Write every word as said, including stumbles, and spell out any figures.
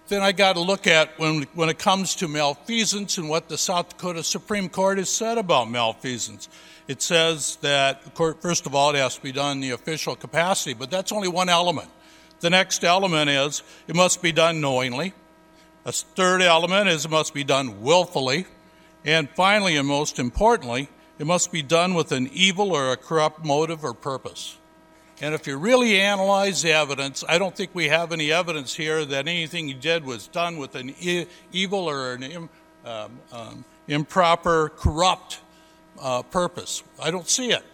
then I got to look at when when it comes to malfeasance and what the South Dakota Supreme Court has said about malfeasance. It says that, of course, first of all, it has to be done in the official capacity, but that's only one element. The next element is it must be done knowingly. A third element is it must be done willfully. And finally, and most importantly, it must be done with an evil or a corrupt motive or purpose. And if you really analyze the evidence, I don't think we have any evidence here that anything he did was done with an e- evil or an im, um, um, improper, corrupt uh, purpose. I don't see it.